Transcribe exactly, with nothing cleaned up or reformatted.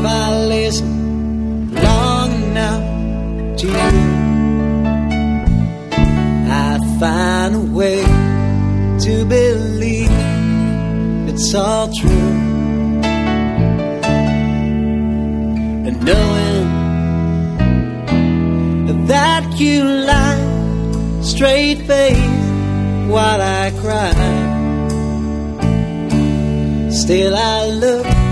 if I listen long enough to you, I find a way to believe it's all true. And knowing that you lie straight face while I cry, still I look